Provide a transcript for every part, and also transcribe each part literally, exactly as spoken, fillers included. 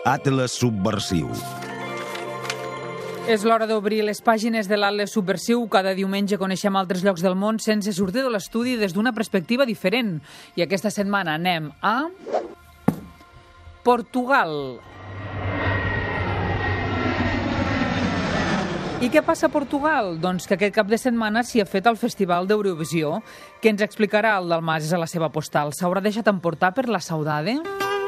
Atles Subversiu. És l'hora d'obrir les pàgines de l'Atles Subversiu. Cada diumenge coneixem altres llocs del món sense sortir de l'estudi des d'una perspectiva diferent. I aquesta setmana anem a Portugal. I què passa a Portugal? Doncs que aquest cap de setmana s'hi ha fet el Festival d'Eurovisió, que ens explicarà el Dalmases a la seva postal. S'haurà deixat emportar per la saudade?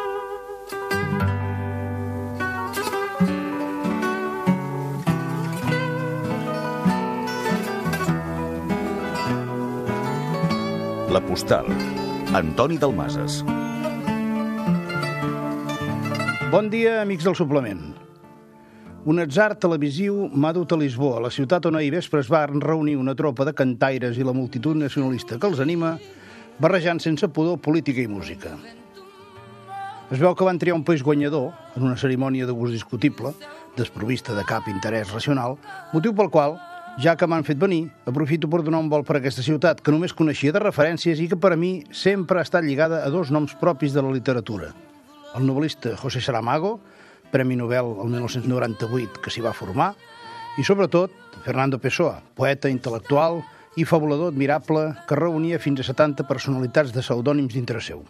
La postal. Antoni Dalmases. Bon dia, amics del suplement. Un atzar televisiu m'ha dut a Lisboa, la ciutat on ahir vespre es va reunir una tropa de cantaires i la multitud nacionalista que els anima, barrejant sense pudor política i música. Es veu que van triar un país guanyador, en una cerimònia de gust discutible, desprovista de cap interès racional, motiu pel qual, ja que m'han fet venir, aprofito per donar un vol per aquesta ciutat, que només coneixia de referències i que per a mi sempre ha estat lligada a dos noms propis de la literatura. El novel·lista José Saramago, Premi Nobel el mil nou-cents noranta-vuit, que s'hi va formar, i sobretot Fernando Pessoa, poeta intel·lectual i fabulador admirable que reunia fins a setanta personalitats de pseudònims dintre seu.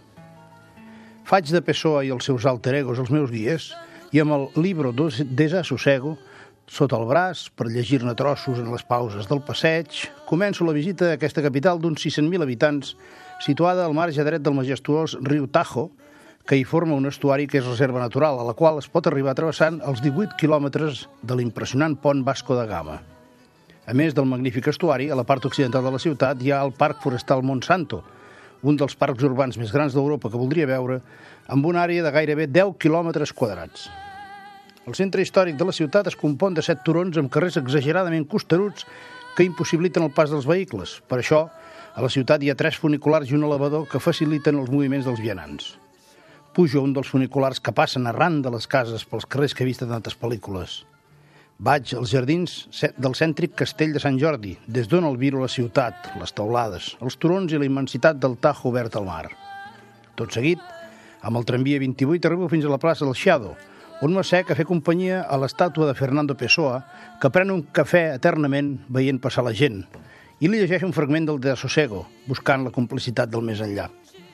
Faig de Pessoa i els seus alter egos els meus guies i amb el Libro Desassossego sota el braç, per llegir-ne trossos en les pauses del passeig, començo la visita a aquesta capital d'uns sis-cents mil habitants, situada al marge dret del majestuós riu Tajo, que hi forma un estuari que és reserva natural, a la qual es pot arribar travessant els divuit quilòmetres de l'impressionant pont Vasco da Gama. A més del magnífic estuari, a la part occidental de la ciutat hi ha el Parc Forestal Monsanto, un dels parcs urbans més grans d'Europa que voldria veure, amb una àrea de gairebé deu quilòmetres quadrats. El centre històric de la ciutat es compon de set turons amb carrers exageradament costeruts que impossibiliten el pas dels vehicles. Per això, a la ciutat hi ha tres funiculars i un elevador que faciliten els moviments dels vianants. Pujo a un dels funiculars que passen arran de les cases pels carrers que he vist en tantes pel·lícules. Vaig als jardins del cèntric castell de Sant Jordi, des d'on albiro la ciutat, les teulades, els turons i la immensitat del Tajo obert al mar. Tot seguit, amb el tramvia vint-i-vuit arribo fins a la plaça del Chiado, on m'assec a fer companyia a l'estàtua de Fernando Pessoa, que pren un cafè eternament veient passar la gent, i li llegeix un fragment del Desassossego, buscant la complicitat del més enllà.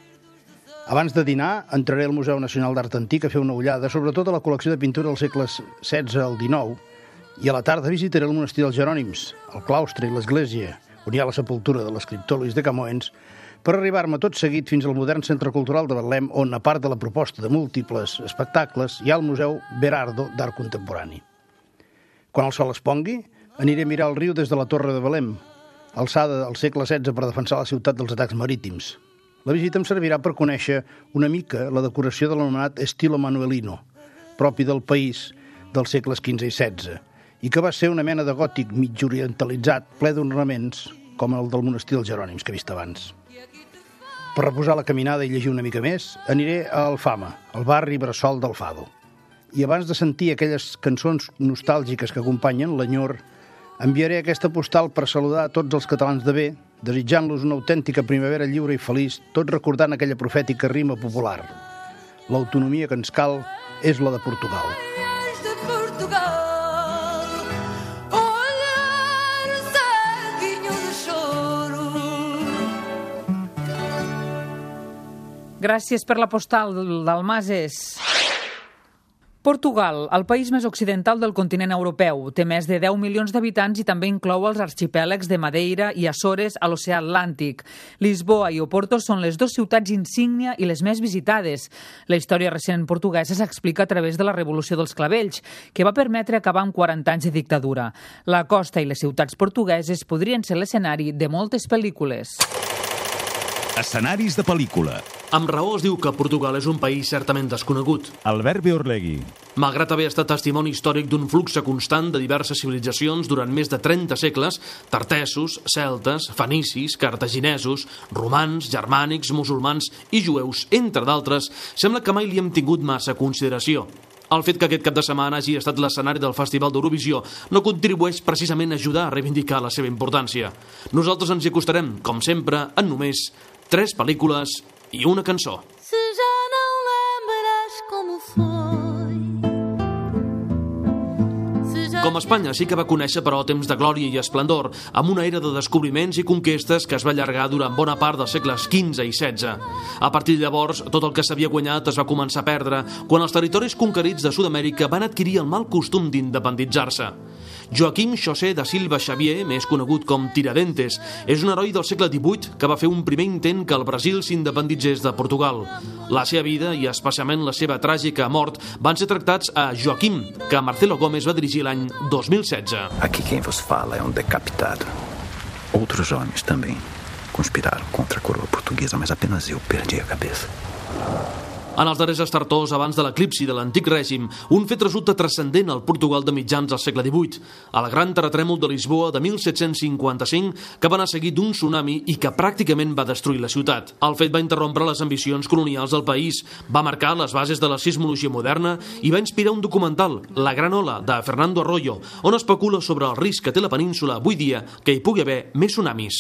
Abans de dinar, entraré al Museu Nacional d'Art Antic a fer una ullada, sobretot a la col·lecció de pintura dels segles setze al dinou, i a la tarda visitaré el monestir dels Jerònims, el claustre i l'església, on hi ha la sepultura de l'escriptor Luis de Camoens, per arribar-me tot seguit fins al modern Centre Cultural de Betlem, on, a part de la proposta de múltiples espectacles, hi ha el Museu Berardo d'Art Contemporani. Quan el sol es pongui, aniré a mirar el riu des de la Torre de Belém, alçada al segle setze per defensar la ciutat dels atacs marítims. La visita em servirà per conèixer una mica la decoració de l'anomenat estilo manuelino, propi del país dels segles quinze i setze, i que va ser una mena de gòtic mig orientalitzat, ple d'ornaments, com el del monestir dels Jerònims que he vist abans. Per reposar la caminada i llegir una mica més, aniré a Alfama, el barri bressol del Fado. I abans de sentir aquelles cançons nostàlgiques que acompanyen l'enyor, enviaré aquesta postal per saludar a tots els catalans de bé, desitjant-los una autèntica primavera lliure i feliç, tot recordant aquella profètica rima popular. L'autonomia que ens cal és la de Portugal. Gràcies per la postal, Dalmases. Portugal, el país més occidental del continent europeu, té més de deu milions d'habitants i també inclou els arxipèlags de Madeira i Açores a l'oceà Atlàntic. Lisboa i Oporto són les dues ciutats insígnia i les més visitades. La història recent portuguesa s'explica a través de la Revolució dels Clavells, que va permetre acabar amb quaranta anys de dictadura. La costa i les ciutats portugueses podrien ser l'escenari de moltes pel·lícules. Escenaris de pel·lícula. Amb raó es diu que Portugal és un país certament desconegut. Albert Beorlegui. Malgrat haver estat testimoni històric d'un flux constant de diverses civilitzacions durant més de trenta segles, tartesos, celtes, fenicis, cartaginesos, romans, germànics, musulmans i jueus, entre d'altres, sembla que mai li hem tingut massa consideració. El fet que aquest cap de setmana hagi estat l'escenari del Festival d'Eurovisió no contribueix precisament a ajudar a reivindicar la seva importància. Nosaltres ens hi acostarem, com sempre, en només tres pel·lícules i una cançó. Se já não lembras como foi Com Espanya sí que va conèixer, però, temps de glòria i esplendor, amb una era de descobriments i conquestes que es va allargar durant bona part dels segles quinze i setze. A partir de llavors, tot el que s'havia guanyat es va començar a perdre quan els territoris conquerits de Sud-amèrica van adquirir el mal costum d'independitzar-se. Joaquim José da Silva Xavier, més conegut com Tiradentes, és un heroi del segle divuit que va fer un primer intent que el Brasil s'independitzés de Portugal. La seva vida, i especialment la seva tràgica mort, van ser tractats a Joaquim, que Marcelo Gomes va dirigir l'any dos mil setze. Aqui quem vos fala é um decapitado. Outros homens também conspiraram contra a coroa portuguesa, mas apenas eu perdi a cabeça. En els darrers estertors, abans de l'eclipsi de l'antic règim, un fet resulta transcendent al Portugal de mitjans del segle divuit, el gran terratrèmol de Lisboa de mil set-cents cinquanta-cinc, que va anar seguit d'un tsunami i que pràcticament va destruir la ciutat. El fet va interrompre les ambicions colonials del país, va marcar les bases de la sismologia moderna i va inspirar un documental, La gran ola, de Fernando Arroyo, on especula sobre el risc que té la península avui dia que hi pugui haver més tsunamis.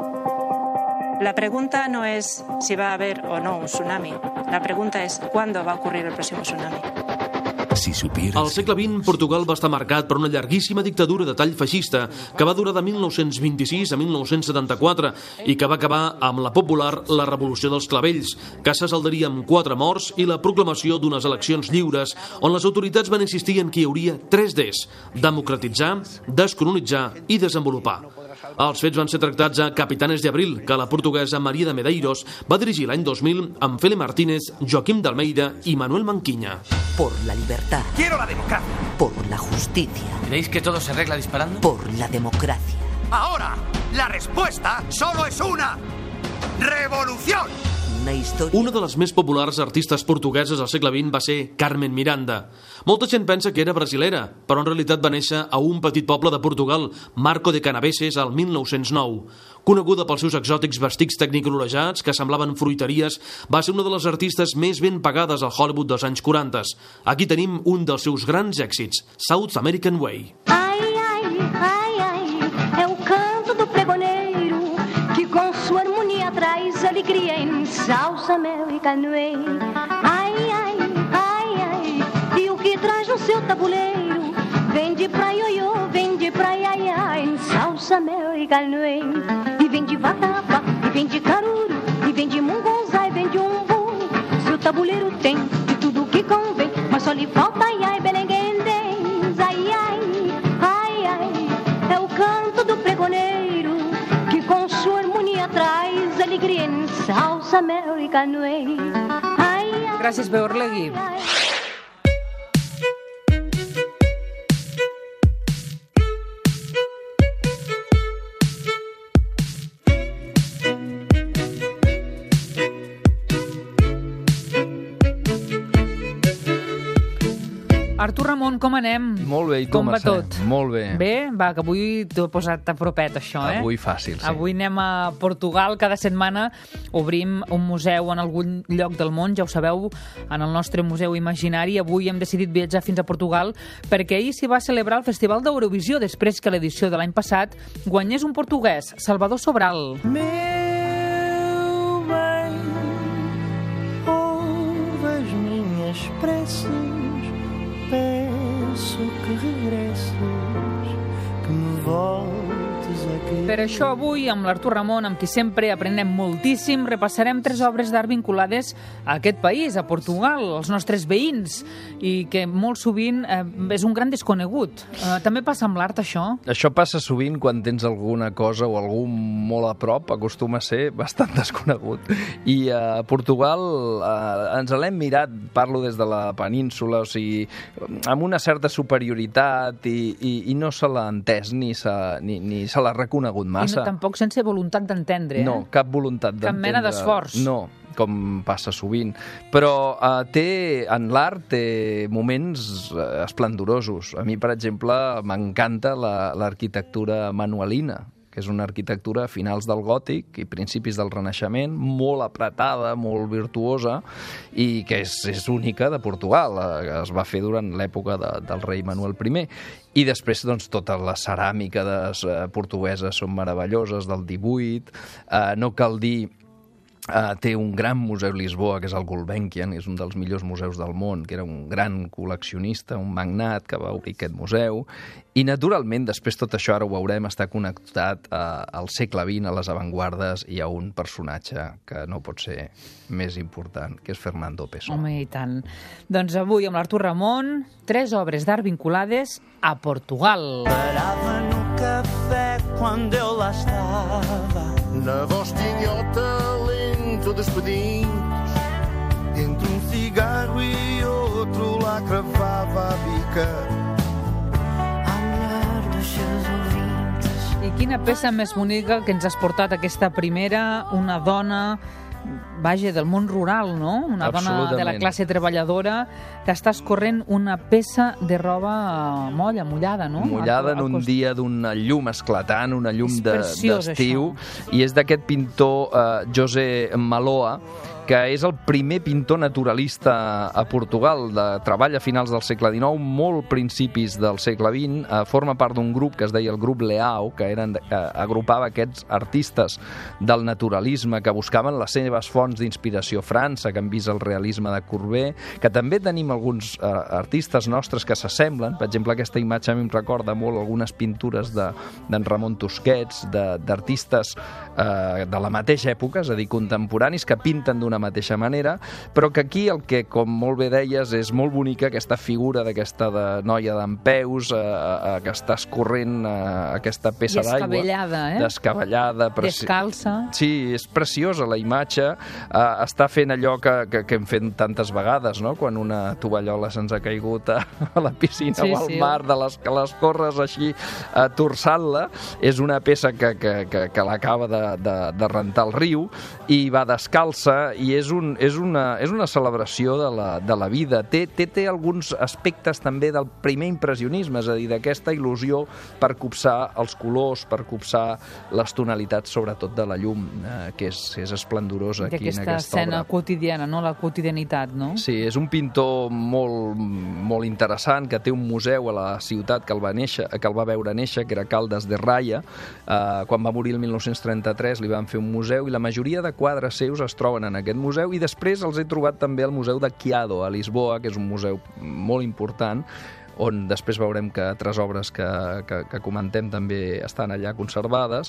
La pregunta no es si va a haber o no un tsunami. La pregunta es ¿cuándo va a ocurrir el próximo tsunami? Si supieras... Al segle vint, Portugal va estar marcat per una llarguíssima dictadura de tall feixista que va durar de mil nou-cents vint-i-sis a mil nou-cents setanta-quatre i que va acabar amb la popular la Revolució dels Clavells, que se saldaria amb quatre morts i la proclamació d'unes eleccions lliures on les autoritats van insistir en que hi hauria tres Ds: democratitzar, descolonitzar i desenvolupar. Els fets van ser tractats a Capitanes de Abril, que la portuguesa Maria de Medeiros va dirigir l'any dos mil amb Fele Martínez, Joaquim d'Almeida i Manuel Manquiña. Por la libertad. Quiero la democracia. Por la justicia. ¿Creéis que todo se arregla disparando? Por la democracia. Ahora, la respuesta solo es una. ¡Revolución! Una història... Una de les més populars artistes portugueses al segle vint va ser Carmen Miranda. Molta gent pensa que era brasilera, però en realitat va néixer a un petit poble de Portugal, Marco de Canaveses, al mil nou-cents nou. Coneguda pels seus exòtics vestits tecnicolorejats que semblaven fruiteries, va ser una de les artistes més ben pagades al Hollywood dels anys quaranta. Aquí tenim un dels seus grans èxits, South American Way. Ai, ai, ai, ai, é o canto do pregoneiro que com sua harmonia traz alegria em South American Way. Ai, ai, ai, ai, e o que traz no seu tabuleiro vem de pra ioiô, vem de pra iaiá em South American Way. E vem de vatapá, e vem de caruru, e vem de mungonzá, e vem de umbu. Se o tabuleiro tem de tudo que convém, mas só lhe falta iai, belenguendens. Ai, ai, ai, ai, é o canto do pregoneiro que com sua harmonia traz alegria em South American Way. Ai, ai, Gràcies, Beorlegui. ai, ai. Artur Ramon, com anem? Molt bé, i tu, Com va Mercè? tot? Molt bé. Bé? Va, que avui t'ho he posat a propet, això, eh? Avui fàcil, sí. Avui anem a Portugal. Cada setmana obrim un museu en algun lloc del món, ja ho sabeu, en el nostre museu imaginari. Avui hem decidit viatjar fins a Portugal perquè ahir s'hi va celebrar el Festival d'Eurovisió després que l'edició de l'any passat guanyés un portuguès, Salvador Sobral. Meu bem, ouve as minhas preces, peço que regresses, que me voltes a querer. Per això avui, amb l'Artur Ramon, amb qui sempre aprenem moltíssim, repassarem tres obres d'art vinculades a aquest país, a Portugal, als nostres veïns, i que molt sovint eh, és un gran desconegut. Eh, també passa amb l'art, això? Això passa sovint quan tens alguna cosa o algú molt a prop, acostuma a ser bastant desconegut. I a Portugal eh, ens l'hem mirat, parlo des de la península, o sigui, amb una certa superioritat i, i, i no se l'ha entès ni se, ni, ni se l'ha reconegut massa. I no, tampoc sense voluntat d'entendre, eh? No, cap voluntat d'entendre. Cap mena d'esforç. No, com passa sovint. Però eh, té, en l'art té moments eh, esplendorosos. A mi, per exemple, m'encanta la- l'arquitectura manuelina, que és una arquitectura a finals del gòtic i principis del Renaixement, molt apretada, molt virtuosa, i que és, és única de Portugal. Eh, Es va fer durant l'època de, del rei Manuel I. I després, doncs, tota la ceràmica de, eh, portuguesa són meravelloses, del divuit. Eh, no cal dir Uh, té un gran museu a Lisboa, que és el Gulbenkian, és un dels millors museus del món, que era un gran col·leccionista, un magnat que va obrir aquest museu. I, naturalment, després tot això, ara ho veurem, està connectat uh, al segle vint, a les avantguardes, i a un personatge que no pot ser més important, que és Fernando Pessoa. Home, i tant. Doncs avui, amb l'Artur Ramon, tres obres d'art vinculades a Portugal. Parava no café quando eu lá estava. Na voz tinha o talento dos pedinhos. Entre um cigarro e outro lá cravava a bica. A mulher dos seus ouvintes. I quina peça més bonica que ens has portat aquesta primera, una dona... vaja, del món rural, no? Una dona de la classe treballadora que està escorrent una peça de roba molla, mullada, no? Mullada en un dia d'una llum esclatant, una llum d'estiu, i és d'aquest pintor eh, José Malloa, que és el primer pintor naturalista a Portugal, de treball a finals del segle dinou, molt principis del segle vint, eh, forma part d'un grup que es deia el grup Leao, que eren, eh, agrupava aquests artistes del naturalisme que buscaven les seves fonts d'inspiració a França, que han vist el realisme de Courbet, que també tenim alguns eh, artistes nostres que s'assemblen. Per exemple, aquesta imatge a mi em recorda molt algunes pintures d'en de, Ramon Tusquets, d'artistes eh, de la mateixa època, és a dir, contemporanis, que pinten d'una mateixa manera, però que aquí el que, com molt bé deies, és molt bonica aquesta figura d'aquesta de noia d'empeus, eh, eh, que està escorrent eh, aquesta peça d'aigua. Descabellada, eh? Descabellada. Descalça. Sí, és preciosa la imatge. Eh, està fent allò que, que, que hem fet tantes vegades, no? Quan una tovallola se'ns ha caigut a, a la piscina sí, o al sí. mar, de les, que les corres així eh, torçant-la. És una peça que, que, que, que l'acaba de, de, de rentar el riu i va descalça, i és, un, és, una, és una celebració de la, de la vida. Té, té, té alguns aspectes també del primer impressionisme, és a dir, d'aquesta il·lusió per copsar els colors, per copsar les tonalitats, sobretot de la llum, eh, que és, és esplendorosa aquí en aquesta obra. Aquesta escena quotidiana, no? La quotidianitat, no? Sí, és un pintor molt, molt interessant, que té un museu a la ciutat que el va, néixer, que el va veure néixer, que era Caldes de Raia. Eh, quan va morir el mil nou-cents trenta-tres li van fer un museu, i la majoria de quadres seus es troben en aquest museu, i després els he trobat també al Museu de Chiado, a Lisboa, que és un museu molt important, on després veurem que altres obres que, que, que comentem també estan allà conservades.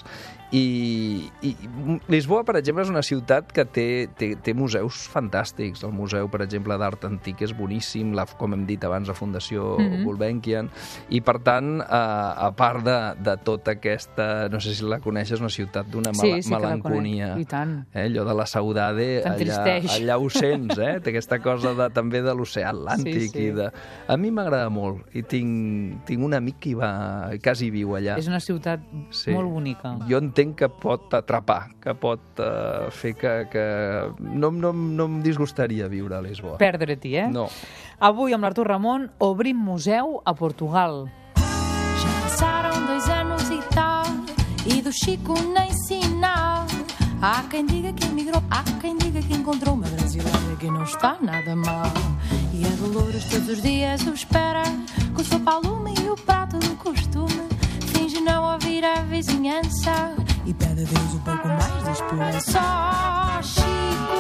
I, i Lisboa, per exemple, és una ciutat que té, té, té museus fantàstics. El Museu, per exemple, d'Art Antic és boníssim, la, com hem dit abans, la Fundació mm-hmm. Gulbenkian, i per tant, a, a part de, de tota aquesta, no sé si la coneixes, una ciutat d'una sí, sí melanconia. I tant. Eh, allò de la saudade, allà, allà ho sents, eh? Té aquesta cosa de, també de l'oceà Atlàntic. Sí, sí. I de... A mi m'agrada molt, i tinc, tinc un amic que hi va, quasi viu allà. És una ciutat sí. molt bonica. Jo entenc que pot atrapar, que pot uh, fer que... que... No, no, no em disgustaria viure a Lisboa. Perdre-t'hi, eh? No. Avui, amb l'Artur Ramon, obrim museu a Portugal. Já passaram dois anos e tal, e do Chico nem sinal. Há quem diga que emigrou, há quem diga que encontrou uma brasileira que não está nada mal. E a Dolores todos os dias o espera, com o seu palume e o prato do costume. Finge não ouvir a vizinhança e pede a Deus um pouco mais de esperança. Oh, Chico!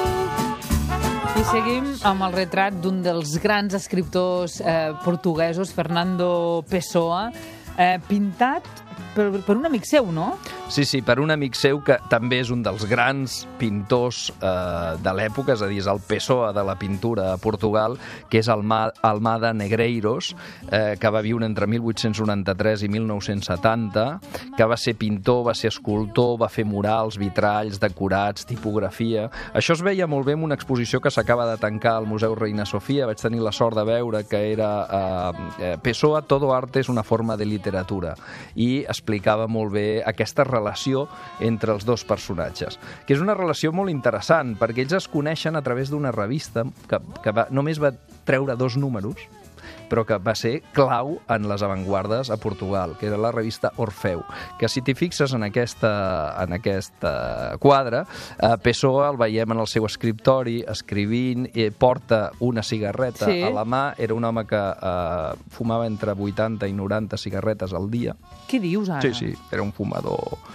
I seguim amb el retrat d'un dels grans escriptors eh, portuguesos, Fernando Pessoa, eh, pintat per, per un amic seu, no? Sí, sí, per un amic seu que també és un dels grans pintors eh, de l'època, és a dir, és el Pessoa de la pintura a Portugal, que és Alma, Almada Negreiros, eh, que va viure entre mil vuit-cents noranta-tres i mil nou-cents setanta, que va ser pintor, va ser escultor, va fer murals, vitralls, decorats, tipografia. Això es veia molt bé en una exposició que s'acaba de tancar al Museu Reina Sofia. Vaig tenir la sort de veure que era eh, Pessoa, todo arte és una forma de literatura, i explicava molt bé aquesta relació entre els dos personatges, que és una relació molt interessant, perquè ells es coneixen a través d'una revista que, que va, només va treure dos números, però que va ser clau en les avantguardes a Portugal, que era la revista Orfeu, que si t'hi fixes en aquesta, en aquesta quadre, eh, Pessoa el veiem en el seu escriptori, escrivint, eh, porta una cigarreta sí. a la mà, era un home que eh, fumava entre vuitanta i noranta cigarretes al dia. Què dius ara? Sí, sí, era un fumador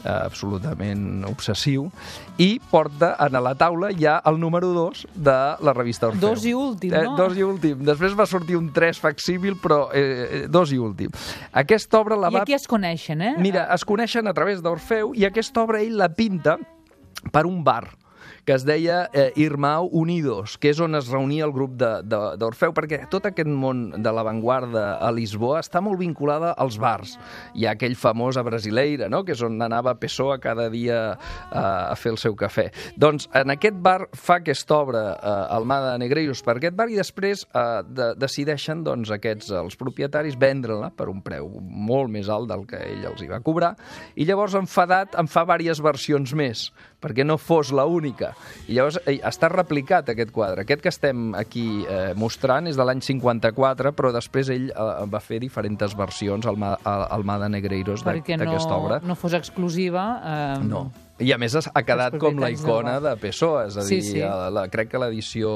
absolutament obsessiu, i porta a la taula ja el número dos de la revista Orfeu. Dos i últim, no? Eh, dos i últim. Després va sortir un tres facsímil, però eh, dos i últim. Aquesta obra la va... I aquí es coneixen, eh? Mira, es coneixen a través d'Orfeu, i aquesta obra ell la pinta per un bar que es deia eh, Irmão Unidos, que és on es reunia el grup d'Orfeu, perquè tot aquest món de l'avantguarda a Lisboa està molt vinculada als bars. Hi ha aquell famós a Brasileira, no?, que és on anava Pessoa cada dia eh, a fer el seu cafè. Doncs en aquest bar fa aquesta obra eh, Almada Negreiros per aquest bar, i després eh, de, decideixen doncs, aquests, els propietaris, vendre-la per un preu molt més alt del que ell els hi va cobrar, i llavors, enfadat, en fa diverses versions més, perquè no fos la única. I llavors eh, està replicat aquest quadre. Aquest que estem aquí eh, mostrant és de l'any cinquanta-quatre, però després ell eh, va fer diferents versions al Almada Negreiros d'aquesta no, obra. Perquè no fos exclusiva. Eh... No. I a més ha quedat com la icona de Pessoa, és a dir, sí, sí. La, crec que l'edició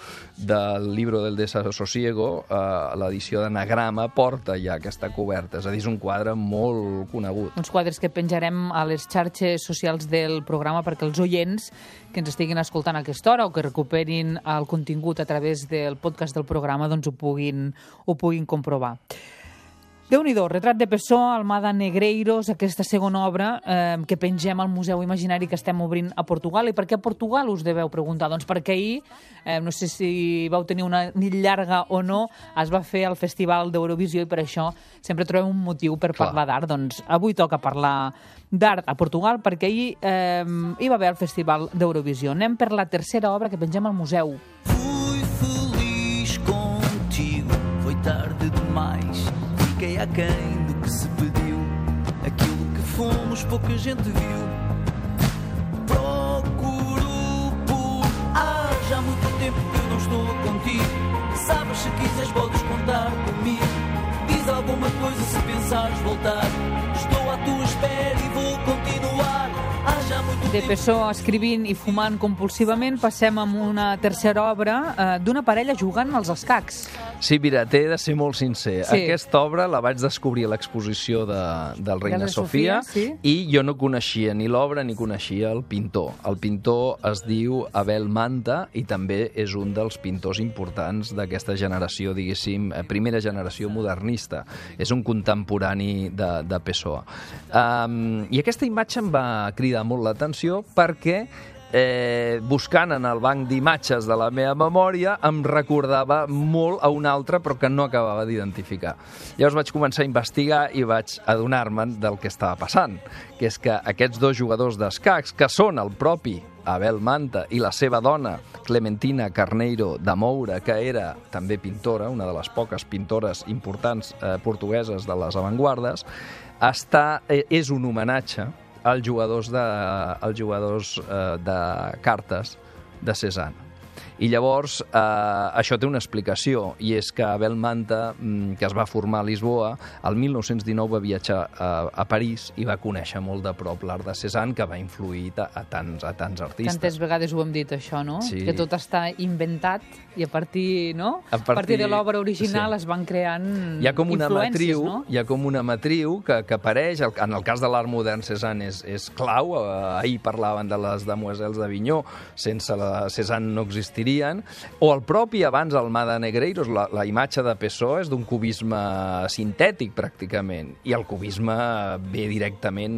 del Libro del Desasosiego, eh, l'edició d'Anagrama, porta ja aquesta coberta, és a dir, és un quadre molt conegut. Uns quadres que penjarem a les xarxes socials del programa perquè els oients que ens estiguin escoltant a aquesta hora o que recuperin el contingut a través del podcast del programa doncs ho puguin, ho puguin comprovar. Déu-n'hi-do, Retrat de Pessoa, Almada Negreiros, aquesta segona obra eh, que pengem al Museu Imaginari que estem obrint a Portugal. I per què a Portugal, us deveu preguntar? Doncs perquè ahir, eh, no sé si vau tenir una nit llarga o no, es va fer el Festival d'Eurovisió, i per això sempre trobem un motiu per Clar. parlar d'art. Doncs avui toca parlar d'art a Portugal perquè ahir eh, hi va haver el Festival d'Eurovisió. Anem per la tercera obra que pengem al museu. Fui feliz contigo, foi tarde demais. Fiquei aquém do que se pediu, aquilo que fomos pouca gente viu. Procuro por... Ah, já há muito tempo que não estou contigo. Sabes, se quiseres podes contar comigo. Diz alguma coisa se pensares voltar. Estou à tua espera e vou continuar. Ah, já há muito De Pessoa escrivint i fumant compulsivament, passem a una tercera obra eh, d'una parella jugant als escacs. Sí, mira, t'he de ser molt sincer. Sí. Aquesta obra la vaig descobrir a l'exposició de, del Reina de Sofia, Sofia sí. i jo no coneixia ni l'obra ni coneixia el pintor. El pintor es diu Abel Manta i també és un dels pintors importants d'aquesta generació, diguéssim, primera generació modernista. És un contemporani de, de Pessoa. Um, I aquesta imatge em va cridar molt l'atenció perquè Eh, buscant en el banc d'imatges de la meva memòria em recordava molt a una altra però que no acabava d'identificar. Llavors vaig començar a investigar i vaig adonar-me'n del que estava passant, que és que aquests dos jugadors d'escacs, que són el propi Abel Manta i la seva dona, Clementina Carneiro de Moura, que era també pintora, una de les poques pintores importants eh, portugueses de les avantguardes, està, eh, és un homenatge als jugadors de, als jugadors eh, de cartes de Cézanne. I llavors eh, això té una explicació, i és que Abel Manta, que es va formar a Lisboa, el mil nou-cents dinou va viatjar a, a París i va conèixer molt de prop l'art de Cézanne, que va influir a, a, tants, a tants artistes. Tantes vegades ho hem dit, això, no? Sí. Que tot està inventat i a partir, no? A partir, a partir de l'obra original sí. es van creant hi ha com una matriu, no? Hi ha com una matriu que, que apareix, en el cas de l'art modern Cézanne és, és clau, ahir parlaven de les Demoiselles d'Avinyó, sense la Cézanne no existirien, o el propi abans Almada Negreiros, la, la imatge de Pessoa és d'un cubisme sintètic pràcticament, i el cubisme ve directament,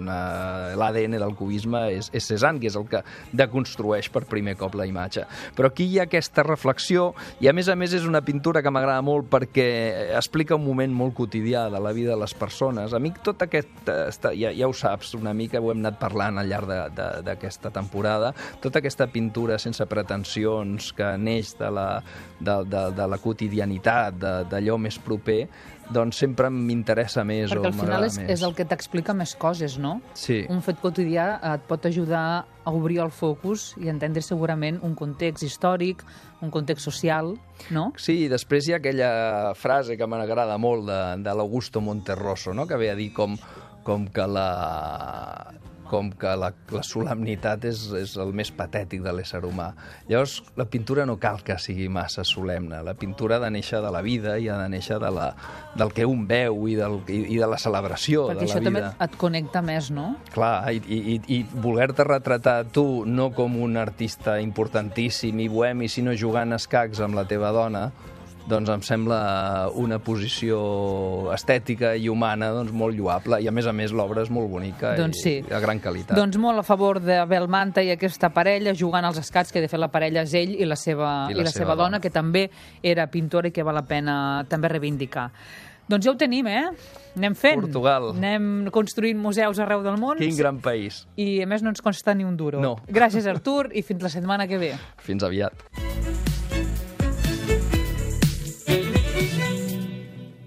eh, l'A D N del cubisme és, és Cézanne, que és el que deconstrueix per primer cop la imatge. Però aquí hi ha aquesta reflexió, i a més a més és una pintura que m'agrada molt perquè explica un moment molt quotidià de la vida de les persones. A mi tot aquest, ja, ja ho saps una mica, ho hem anat parlant al llarg d'aquesta temporada, tota aquesta pintura sense pretensions que neix de la, de, de, de la quotidianitat, d'allò més proper, doncs sempre m'interessa més. Perquè o al final és, més. és el que t'explica més coses, no? Sí. Un fet quotidià et pot ajudar a obrir el focus i entendre segurament un context històric, un context social, no? Sí, i després hi ha aquella frase que m'agrada molt de, de l'Augusto Monterroso, no? Que ve a dir com, com que la... com que la, la solemnitat és, és el més patètic de l'ésser humà. Llavors, la pintura no cal que sigui massa solemne. La pintura ha de néixer de la vida i ha de néixer de la, del que un veu i, del, i, i de la celebració Perquè de la vida. Perquè això també et connecta més, no? Clar, i, i, i voler-te retratar tu no com un artista importantíssim i bohemi, sinó jugant a escacs amb la teva dona, doncs em sembla una posició estètica i humana doncs, molt lloable. I, a més a més, l'obra és molt bonica doncs sí. i de gran qualitat. Doncs molt a favor de Belmanta i aquesta parella jugant als escacs, que de fet la parella és ell i la seva, I la, i la seva, seva dona, dona, que també era pintora i que val la pena també reivindicar. Doncs ja ho tenim, eh? Anem fent. Portugal. Anem construint museus arreu del món. Quin gran país. I, a més, no ens costa ni un duro. No. Gràcies, Artur, i fins la setmana que ve. Fins aviat.